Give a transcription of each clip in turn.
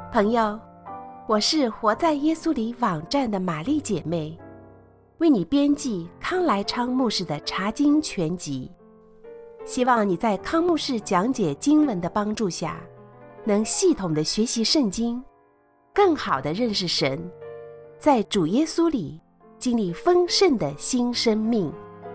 朋友，我是活在耶稣里网站的玛丽姐妹，为你编辑康来昌牧师的查经全集，希望你在康牧师讲解经文的帮助下，能系统的学习圣经，更好的认识神，在主耶稣里经历丰盛的新生命。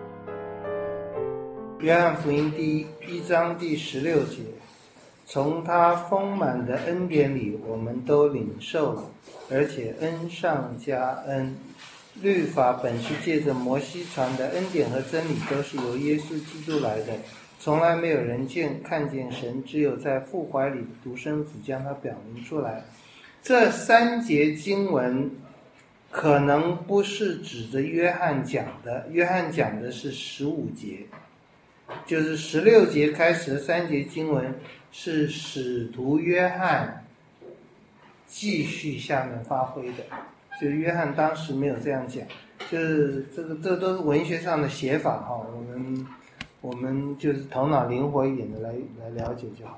约翰福音第1章第16节，从他丰满的恩典里我们都领受了，而且恩上加恩。律法本是借着摩西传的，恩典和真理都是由耶稣基督来的。从来没有人看见神，只有在父怀里的独生子将他表明出来。这3节经文可能不是指着约翰讲的，约翰讲的是15节，就是16节开始的3节经文是使徒约翰继续下面发挥的，就约翰当时没有这样讲，就是这都是文学上的写法哈，我们就是头脑灵活一点的来了解就好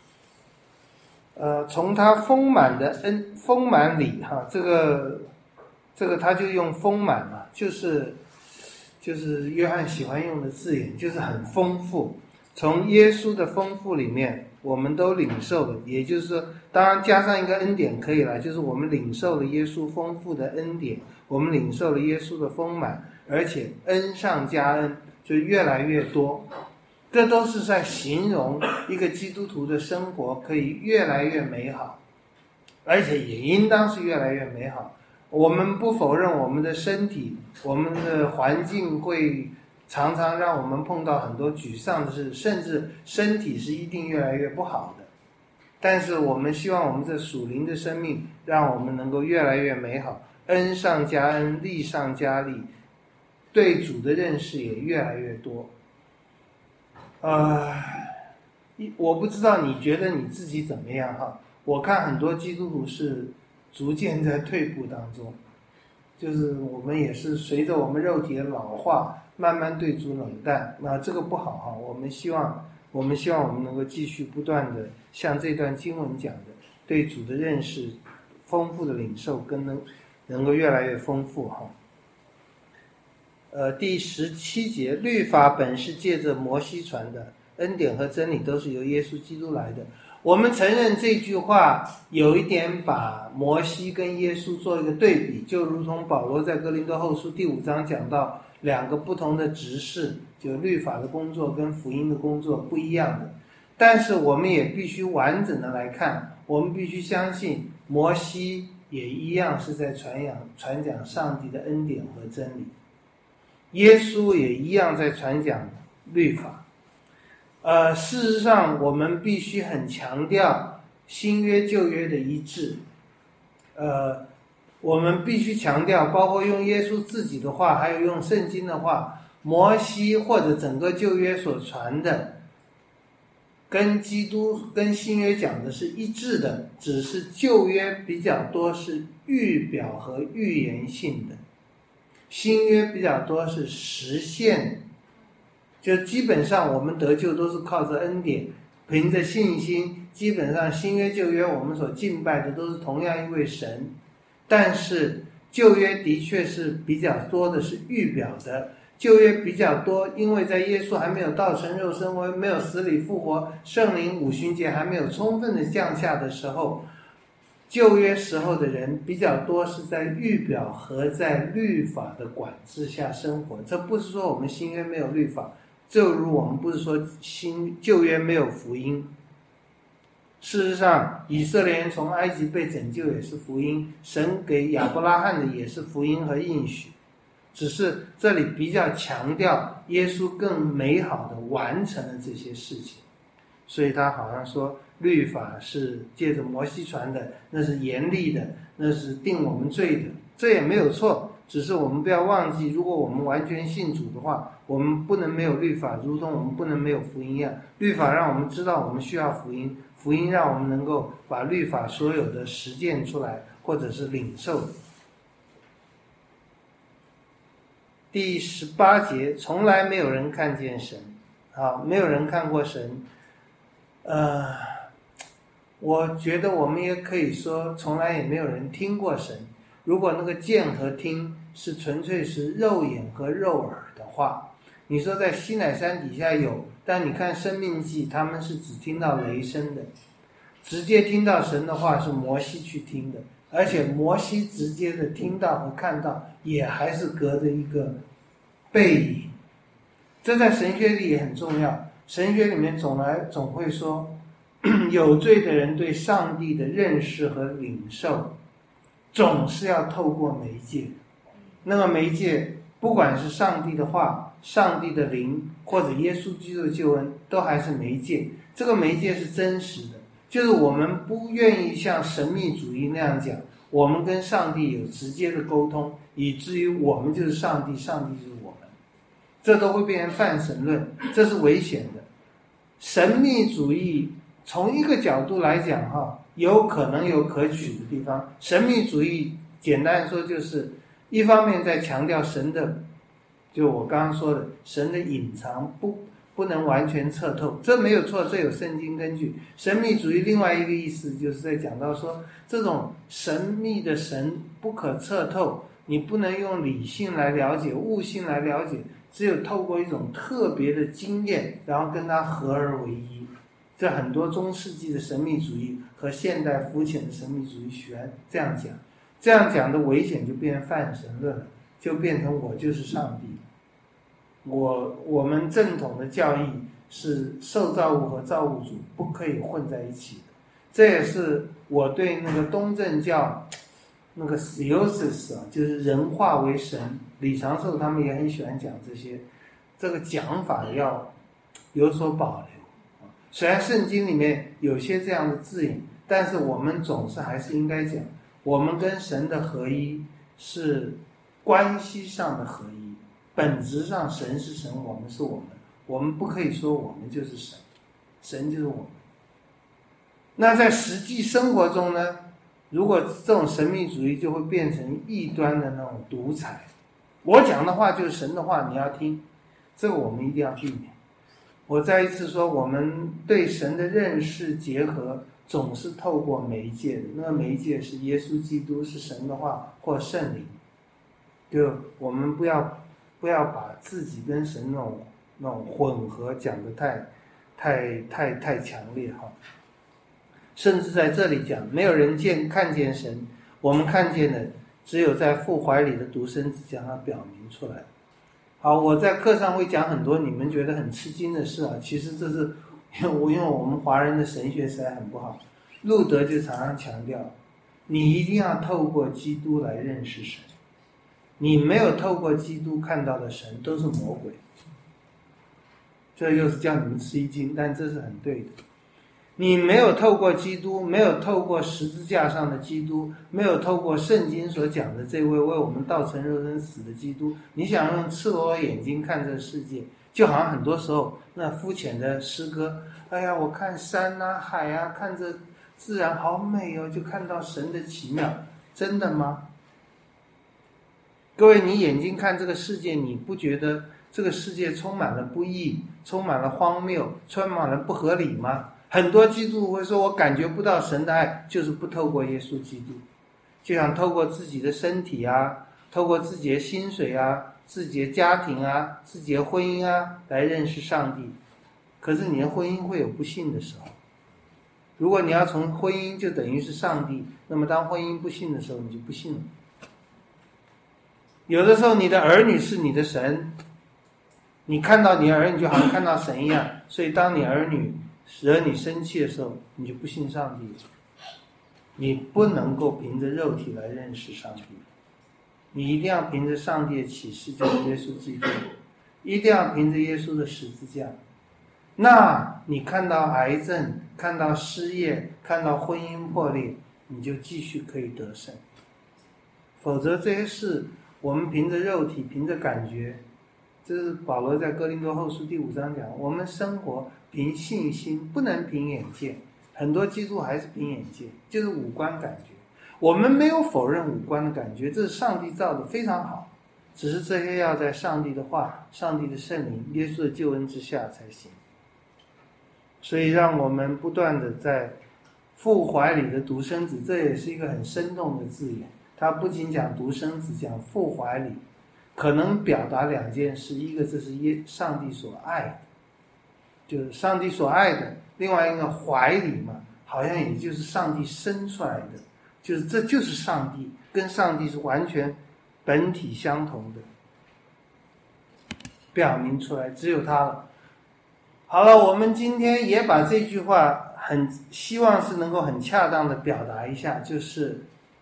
了。从他丰满的丰满里哈，这个他就用丰满嘛，就是约翰喜欢用的字眼，就是很丰富。从耶稣的丰富里面我们都领受了，也就是说当然加上一个恩典可以了，就是我们领受了耶稣丰富的恩典，我们领受了耶稣的丰满，而且恩上加恩，就越来越多。这都是在形容一个基督徒的生活可以越来越美好，而且也应当是越来越美好。我们不否认我们的身体，我们的环境会常常让我们碰到很多沮丧的事，甚至身体是一定越来越不好的。但是我们希望我们这属灵的生命让我们能够越来越美好，恩上加恩，利上加利，对主的认识也越来越多。我不知道你觉得你自己怎么样哈？我看很多基督徒是逐渐在退步当中，就是我们也是随着我们肉体的老化，慢慢对主冷淡，那这个不好哈。我们希望我们能够继续不断的像这段经文讲的，对主的认识丰富的领受，跟能够越来越丰富哈。第17节，律法本是借着摩西传的，恩典和真理都是由耶稣基督来的。我们承认这句话有一点把摩西跟耶稣做一个对比，就如同保罗在哥林多后书第5章讲到2个不同的职事，就律法的工作跟福音的工作不一样的。但是我们也必须完整的来看，我们必须相信摩西也一样是在传讲上帝的恩典和真理，耶稣也一样在传讲律法。事实上我们必须很强调新约旧约的一致。我们必须强调，包括用耶稣自己的话，还有用圣经的话，摩西或者整个旧约所传的跟基督跟新约讲的是一致的，只是旧约比较多是预表和预言性的，新约比较多是实现，就基本上我们得救都是靠着恩典，凭着信心，基本上新约旧约我们所敬拜的都是同样一位神。但是旧约的确是比较多的是预表的，旧约比较多，因为在耶稣还没有道成肉身，没有死里复活，圣灵五旬节还没有充分的降下的时候，旧约时候的人比较多是在预表和在律法的管制下生活。这不是说我们新约没有律法，就如我们不是说旧约没有福音。事实上以色列人从埃及被拯救也是福音，神给亚伯拉罕的也是福音和应许，只是这里比较强调耶稣更美好的完成了这些事情。所以他好像说律法是借着摩西传的，那是严厉的，那是定我们罪的，这也没有错，只是我们不要忘记，如果我们完全信主的话，我们不能没有律法，如同我们不能没有福音一样。律法让我们知道我们需要福音，福音让我们能够把律法所有的实践出来，或者是领受。第18节，从来没有人看见神，没有人看过神。 我觉得我们也可以说，从来也没有人听过神。如果那个见和听是纯粹是肉眼和肉耳的话，你说在西乃山底下有，但你看申命记，他们是只听到雷声的，直接听到神的话是摩西去听的，而且摩西直接的听到和看到也还是隔着一个背影。这在神学里也很重要，神学里面总会说有罪的人对上帝的认识和领受总是要透过媒介，那个媒介不管是上帝的话、上帝的灵或者耶稣基督的救恩，都还是媒介。这个媒介是真实的，就是我们不愿意像神秘主义那样讲我们跟上帝有直接的沟通，以至于我们就是上帝，上帝就是我们，这都会变成泛神论，这是危险的。神秘主义从一个角度来讲有可能有可取的地方。神秘主义简单说就是一方面在强调神的，就我刚刚说的神的隐藏不能完全测透，这没有错，这有圣经根据。神秘主义另外一个意思就是在讲到说，这种神秘的神不可测透，你不能用理性来了解、悟性来了解，只有透过一种特别的经验，然后跟它合而为一。这很多中世纪的神秘主义和现代肤浅的神秘主义喜欢这样讲，这样讲的危险就变成泛神论了，就变成我就是上帝。我们正统的教义是受造物和造物主不可以混在一起的，这也是我对那个东正教那个 theosis 就是人化为神，李长寿他们也很喜欢讲这个讲法要有所保留。虽然圣经里面有些这样的字眼，但是我们总是还是应该讲，我们跟神的合一是关系上的合一，本质上神是神，我们是我们，我们不可以说我们就是神，神就是我们。那在实际生活中呢，如果这种神秘主义就会变成异端的那种独裁，我讲的话就是神的话，你要听，这个我们一定要避免。我再一次说，我们对神的认识结合总是透过媒介的，那个媒介是耶稣基督，是神的话或圣灵。就我们不要把自己跟神那种混合讲得太强烈甚至在这里讲，没有人看见神，我们看见的只有在父怀里的独生子将它表明出来。好，我在课上会讲很多你们觉得很吃惊的事其实这是因为我们华人的神学实在很不好。路德就常常强调，你一定要透过基督来认识神，你没有透过基督看到的神都是魔鬼。这又是叫你们吃一惊，但这是很对的。你没有透过基督，没有透过十字架上的基督，没有透过圣经所讲的这位为我们道成肉身死的基督，你想用赤裸眼睛看这个世界，就好像很多时候那肤浅的诗歌，哎呀，我看山啊海啊，看着自然好美就看到神的奇妙，真的吗？各位，你眼睛看这个世界，你不觉得这个世界充满了不义，充满了荒谬，充满了不合理吗？很多基督徒会说，我感觉不到神的爱，就是不透过耶稣基督，就想透过自己的身体透过自己的薪水自己的家庭自己的婚姻来认识上帝。可是你的婚姻会有不幸的时候，如果你要从婚姻就等于是上帝，那么当婚姻不幸的时候，你就不幸了。有的时候你的儿女是你的神，你看到你的儿女就好像看到神一样，所以当你儿女惹你生气的时候，你就不信上帝。你不能够凭着肉体来认识上帝，你一定要凭着上帝的启示，就是耶稣基督，一定要凭着耶稣的十字架。那你看到癌症，看到失业，看到婚姻破裂，你就继续可以得胜。否则这些事我们凭着肉体，凭着感觉，这是保罗在哥林多后书第5章讲，我们生活凭信心，不能凭眼见。很多基督还是凭眼见，就是五官感觉。我们没有否认五官的感觉，这是上帝造的非常好，只是这些要在上帝的话、上帝的圣灵、耶稣的救恩之下才行。所以让我们不断的在父怀里的独生子，这也是一个很生动的字眼。他不仅讲独生子，讲父怀里，可能表达两件事：一个这是上帝所爱的，就是上帝所爱的；另外一个怀里嘛，好像也就是上帝生出来的，就是这就是上帝，跟上帝是完全本体相同的，表明出来，只有他了。好了，我们今天也把这句话很希望是能够很恰当的表达一下，就是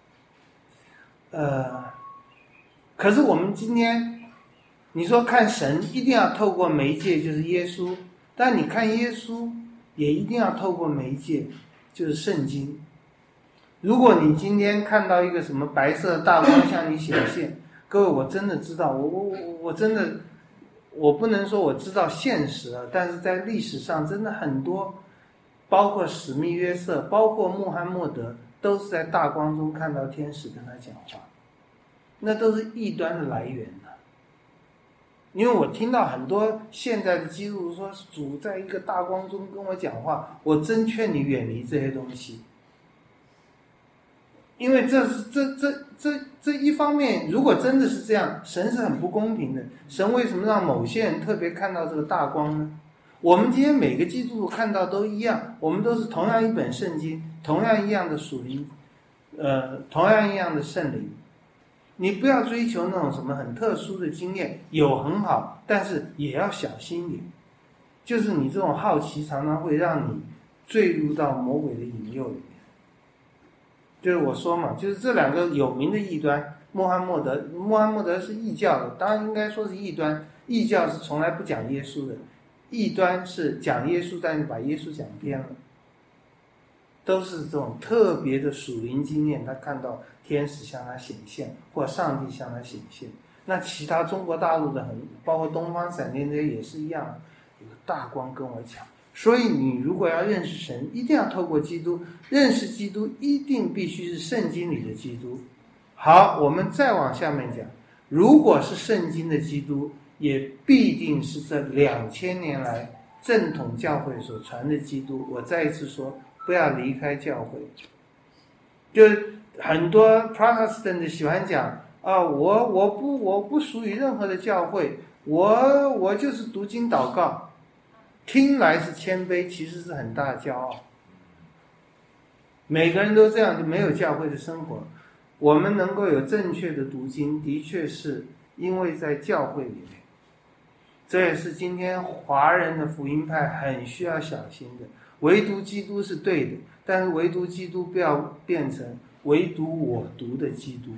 可是我们今天你说看神一定要透过媒介，就是耶稣，但你看耶稣也一定要透过媒介，就是圣经。如果你今天看到一个什么白色的大光向你显现，各位，我真的知道，我真的，我不能说我知道现实了，但是在历史上真的很多，包括史密约瑟，包括穆罕默德，都是在大光中看到天使跟他讲话，那都是异端的来源啊。因为我听到很多现在的基督徒说，主在一个大光中跟我讲话，我真劝你远离这些东西。因为这一方面，如果真的是这样，神是很不公平的。神为什么让某些人特别看到这个大光呢？我们今天每个基督徒看到都一样，我们都是同样一本圣经，同样一样的属灵，同样一样的圣灵。你不要追求那种什么很特殊的经验，有很好，但是也要小心一点。就是你这种好奇常常会让你坠入到魔鬼的引诱里面。就是我说嘛，就是这两个有名的异端，穆罕默德是异教的，当然应该说是异端。异教是从来不讲耶稣的，异端是讲耶稣，但是把耶稣讲偏了。都是这种特别的属灵经验，他看到天使向他显现，或上帝向他显现。那其他中国大陆的包括东方闪电这些也是一样，有个大光跟我讲。所以你如果要认识神，一定要透过基督，认识基督一定必须是圣经里的基督。好，我们再往下面讲，如果是圣经的基督，也必定是这2000年来正统教会所传的基督。我再一次说，不要离开教会。就是很多 Protestant 喜欢讲啊，我不属于任何的教会，我就是读经祷告。听来是谦卑，其实是很大的骄傲。每个人都这样，就没有教会的生活。我们能够有正确的读经，的确是因为在教会里面。这也是今天华人的福音派很需要小心的。唯独基督是对的，但是唯独基督不要变成唯独我读的基督。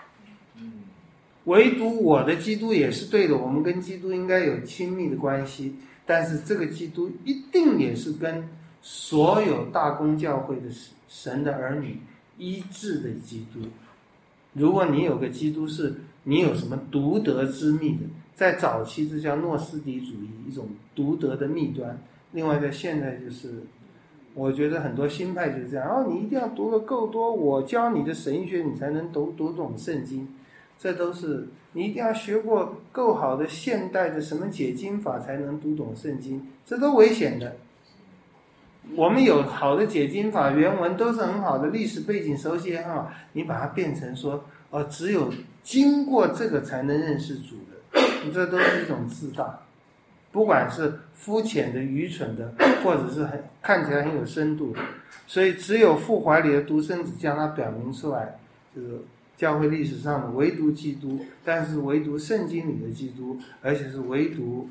唯独我的基督也是对的，我们跟基督应该有亲密的关系。但是这个基督一定也是跟所有大公教会的神的儿女一致的基督。如果你有个基督是你有什么独得之秘的，在早期这叫诺斯底主义，一种独得的秘端。另外在现在就是我觉得很多新派就是这样，你一定要读得够多，我教你的神学你才能读懂圣经。这都是你一定要学过够好的现代的什么解经法才能读懂圣经，这都危险的。我们有好的解经法，原文都是很好的，历史背景熟悉也很好，你把它变成说只有经过这个才能认识主的，这都是一种自大。不管是肤浅的、愚蠢的，或者是看起来很有深度的，所以只有父怀里的独生子将它表明出来，就是教会历史上的唯独基督，但是唯独圣经里的基督，而且是唯独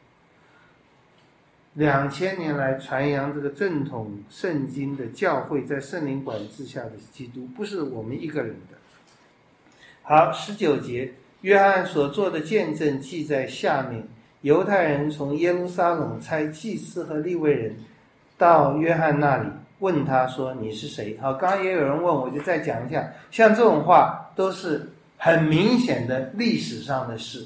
2000年来传扬这个正统圣经的教会在圣灵管制下的基督，不是我们一个人的。好，19节，约翰所做的见证记在下面。犹太人从耶路撒冷差祭司和利未人到约翰那里，问他说你是谁。好，刚刚也有人问，我就再讲一下，像这种话都是很明显的历史上的事，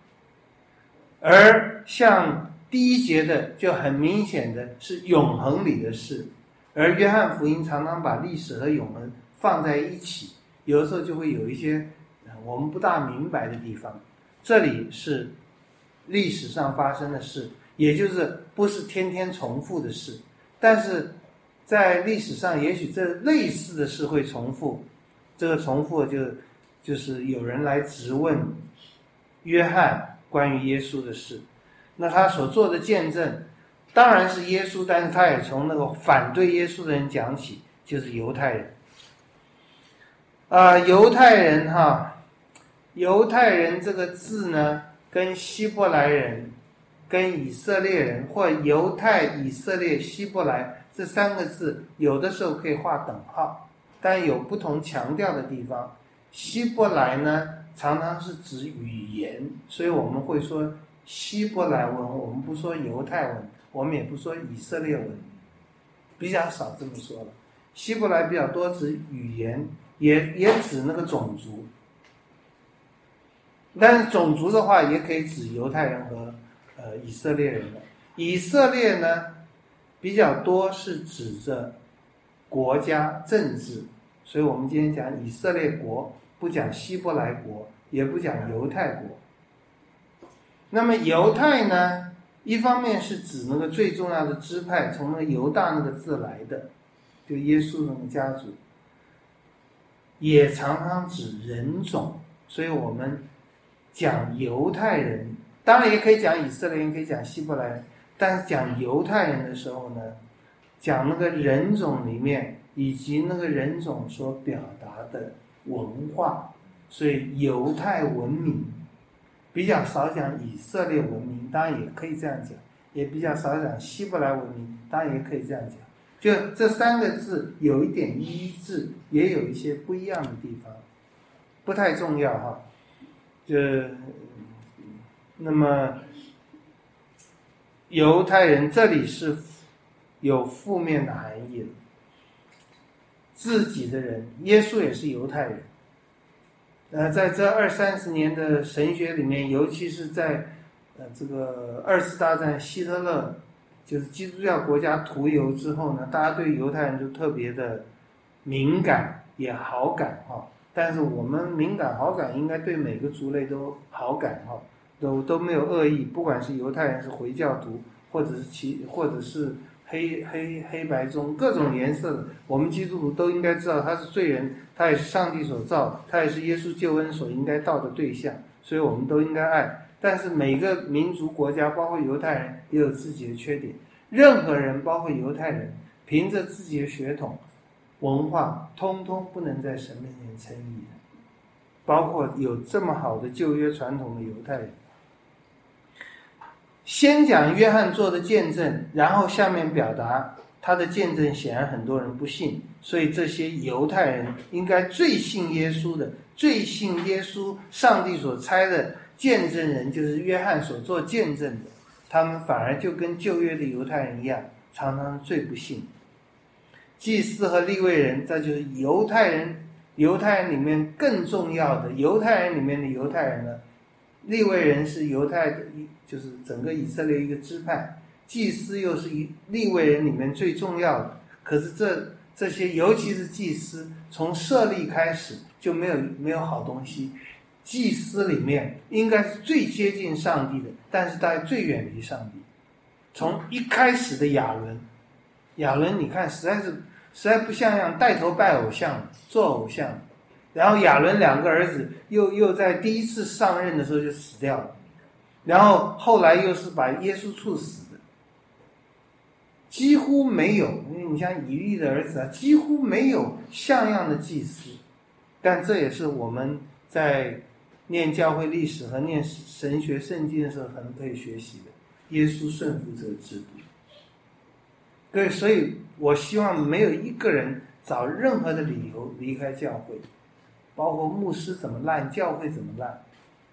而像第1节的就很明显的是永恒里的事。而约翰福音常常把历史和永恒放在一起，有的时候就会有一些我们不大明白的地方。这里是历史上发生的事，也就是不是天天重复的事，但是在历史上也许这类似的事会重复，这个重复就是有人来质问约翰关于耶稣的事，那他所做的见证当然是耶稣，但是他也从那个反对耶稣的人讲起，就是犹太人。犹太人这个字呢，跟希伯来人、跟以色列人或犹太、以色列、希伯来这三个字，有的时候可以画等号，但有不同强调的地方。希伯来呢，常常是指语言，所以我们会说希伯来文，我们不说犹太文，我们也不说以色列文，比较少这么说了。希伯来比较多指语言，也指那个种族，但是种族的话也可以指犹太人和以色列人的。以色列呢比较多是指着国家政治，所以我们今天讲以色列国，不讲希伯来国，也不讲犹太国。那么犹太呢，一方面是指那个最重要的支派，从那个犹大那个字来的，就耶稣那个家族，也常常指人种，所以我们讲犹太人，当然也可以讲以色列人，可以讲希伯来人，但是讲犹太人的时候呢，讲那个人种里面以及那个人种所表达的文化，所以犹太文明比较少讲以色列文明，当然也可以这样讲，也比较少讲希伯来文明，当然也可以这样讲。就这三个字有一点一致，也有一些不一样的地方，不太重要哈。那么犹太人这里是有负面的含义的，自己的人，耶稣也是犹太人。在这20-30年的神学里面，尤其是在这个2次大战希特勒就是基督教国家屠犹之后呢，大家对犹太人就特别的敏感也好感哈。但是我们敏感好感应该对每个族类都好感哈，都没有恶意，不管是犹太人是回教徒，或者是黑白中各种颜色的，我们基督徒都应该知道他是罪人，他也是上帝所造，他也是耶稣救恩所应该到的对象，所以我们都应该爱。但是每个民族国家，包括犹太人也有自己的缺点，任何人包括犹太人凭着自己的血统文化通通不能在神面前称义的，包括有这么好的旧约传统的犹太人。先讲约翰做的见证，然后下面表达他的见证显然很多人不信，所以这些犹太人应该最信耶稣的，最信耶稣上帝所差的见证人就是约翰所做见证的，他们反而就跟旧约的犹太人一样，常常最不信。祭司和利未人，这就是犹太人里面更重要的，犹太人里面的犹太人呢，利未人是犹太的，就是整个以色列一个支派，祭司又是利未人里面最重要的。可是这些尤其是祭司，从设立开始就没有好东西。祭司里面应该是最接近上帝的，但是大概最远离上帝。从一开始的亚伦你看实在不像样，带头拜偶像，做偶像。然后亚伦2个儿子又在第一次上任的时候就死掉了，然后后来又是把耶稣处死的，几乎没有，因为你像以利的儿子几乎没有像样的祭司。但这也是我们在念教会历史和念神学圣经的时候可能可以学习的，耶稣顺服这个制度。对，所以我希望没有一个人找任何的理由离开教会，包括牧师怎么烂，教会怎么烂。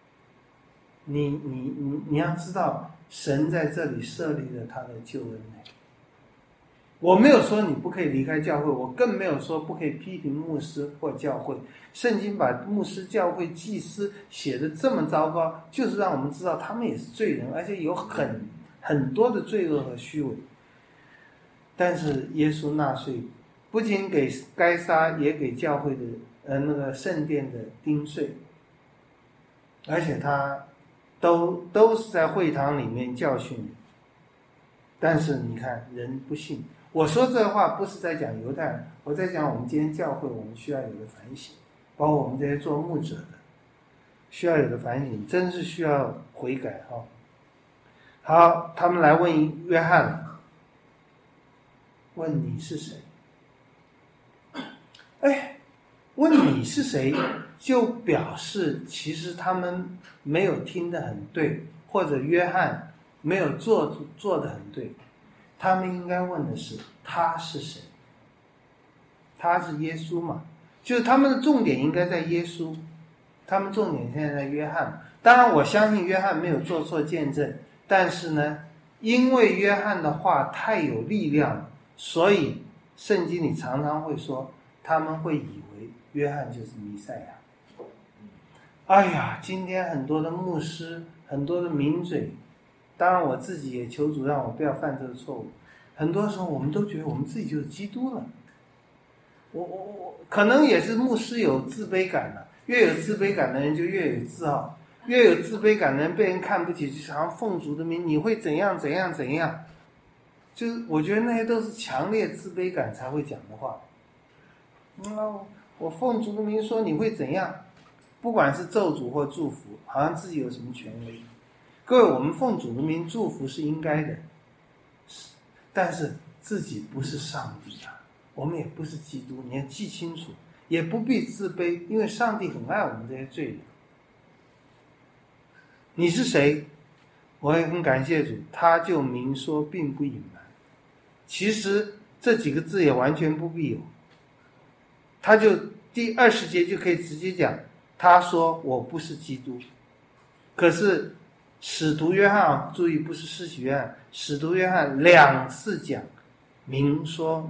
你要知道，神在这里设立了他的救恩。我没有说你不可以离开教会，我更没有说不可以批评牧师或教会。圣经把牧师、教会、祭司写得这么糟糕，就是让我们知道他们也是罪人，而且有很多的罪恶和虚伪。但是耶稣纳税，不仅给该撒，也给教会的那个圣殿的丁税，而且他都是在会堂里面教训你。但是你看人不信， 我说这话不是在讲犹太人，我在讲我们今天教会我们需要有的反省，包括我们这些做牧者的需要有的反省，真是需要悔改哈。好，他们来问约翰，问你是谁？问你是谁，就表示其实他们没有听得很对，或者约翰没有做得很对。他们应该问的是他是谁？他是耶稣嘛？就是他们的重点应该在耶稣，他们重点现在在约翰。当然我相信约翰没有做错见证，但是呢，因为约翰的话太有力量，所以圣经里常常会说他们会以为约翰就是弥赛亚。哎呀，今天很多的牧师，很多的名嘴，当然我自己也求主让我不要犯这个错误。很多时候我们都觉得我们自己就是基督了。我可能也是牧师有自卑感了，越有自卑感的人就越有自傲，越有自卑感的人被人看不起，就想奉主的名你会怎样怎样怎样。就是我觉得那些都是强烈自卑感才会讲的话。我奉主的名说你会怎样，不管是咒诅或祝福，好像自己有什么权威。各位，我们奉主的名祝福是应该的，但是自己不是上帝啊，我们也不是基督，你要记清楚，也不必自卑，因为上帝很爱我们这些罪人。你是谁？我也很感谢主，他就明说并不隐瞒。其实这几个字也完全不必有，他就第20节就可以直接讲，他说我不是基督。可是使徒约翰，注意不是施洗约翰，使徒约翰2次讲明说。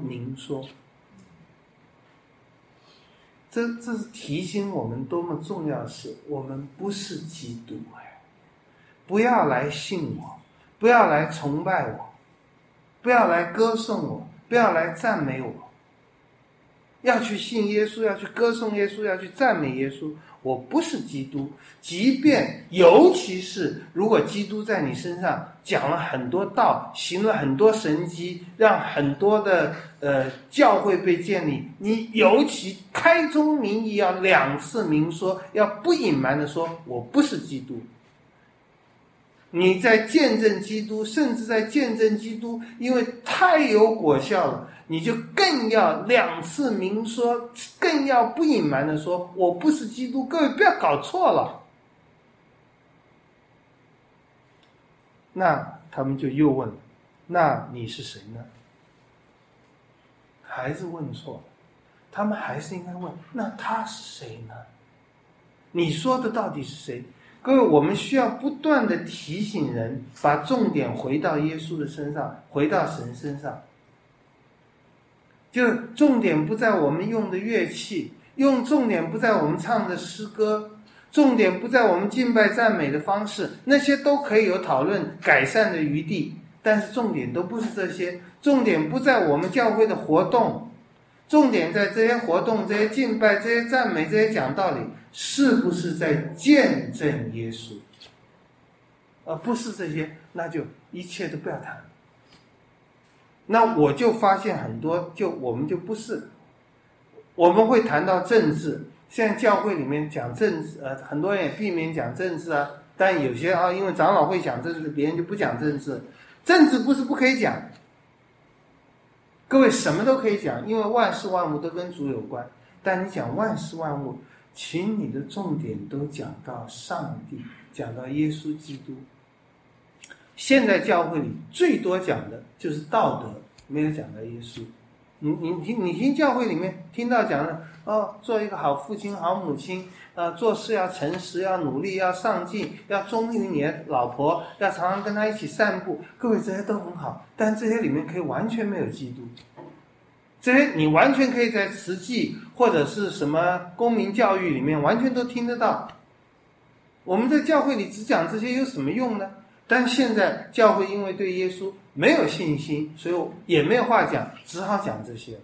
这是提醒我们多么重要的事，我们不是基督。不要来信我，不要来崇拜我，不要来歌颂我，不要来赞美我。要去信耶稣，要去歌颂耶稣，要去赞美耶稣。我不是基督，即便尤其是如果基督在你身上讲了很多道，行了很多神迹，让很多的教会被建立，你尤其开宗明义要2次明说，要不隐瞒的说我不是基督。你在见证基督，甚至在见证基督因为太有果效了，你就更要2次明说，更要不隐瞒的说我不是基督。各位不要搞错了。那他们就又问了，那你是谁呢？还是问错了。他们还是应该问，那他是谁呢？你说的到底是谁？各位，我们需要不断的提醒人，把重点回到耶稣的身上，回到神身上。就重点不在我们用的乐器，重点不在我们唱的诗歌，重点不在我们敬拜赞美的方式，那些都可以有讨论改善的余地，但是重点都不是这些。重点不在我们教会的活动，重点在这些活动、这些敬拜、这些赞美、这些讲道理是不是在见证耶稣，而不是这些，那就一切都不要谈。那我就发现很多我们就不是，我们会谈到政治，现在教会里面讲政治，很多人也避免讲政治啊，但有些因为长老会讲政治，别人就不讲政治。政治不是不可以讲，各位什么都可以讲，因为万事万物都跟主有关。但你讲万事万物，请你的重点都讲到上帝，讲到耶稣基督。现在教会里最多讲的就是道德，没有讲到耶稣。你听教会里面听到讲的做一个好父亲好母亲，做事要诚实，要努力，要上进，要忠于你的老婆，要常常跟他一起散步。各位这些都很好，但这些里面可以完全没有基督。这些你完全可以在慈济或者是什么公民教育里面完全都听得到。我们在教会里只讲这些有什么用呢？但现在教会因为对耶稣没有信心，所以也没有话讲，只好讲这些。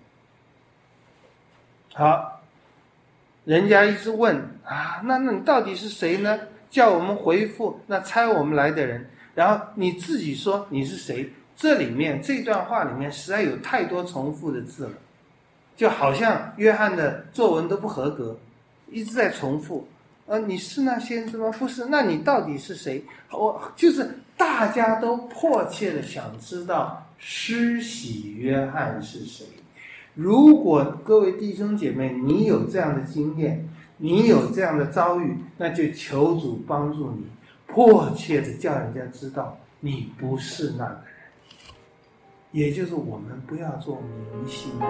好，人家一直问那你到底是谁呢？叫我们回复那差我们来的人，然后你自己说你是谁， 这里面这段话里面实在有太多重复的字了，就好像约翰的作文都不合格，一直在重复。你是那先知吗？不是，那你到底是谁？就是大家都迫切的想知道施洗约翰是谁。如果各位弟兄姐妹，你有这样的经验，你有这样的遭遇，那就求主帮助你，迫切的叫人家知道你不是那个人。也就是我们不要做迷信的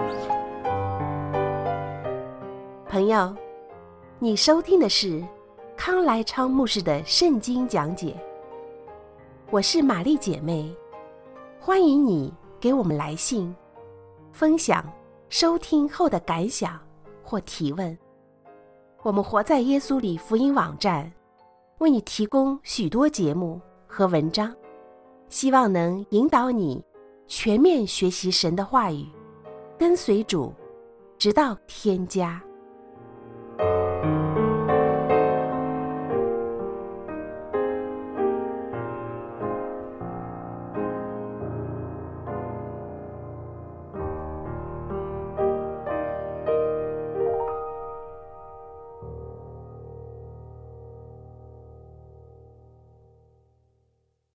人。 朋友，你收听的是康来昌牧师的圣经讲解。我是玛丽姐妹，欢迎你给我们来信，分享收听后的感想或提问。我们活在耶稣里福音网站为你提供许多节目和文章，希望能引导你全面学习神的话语，跟随主，直到天家。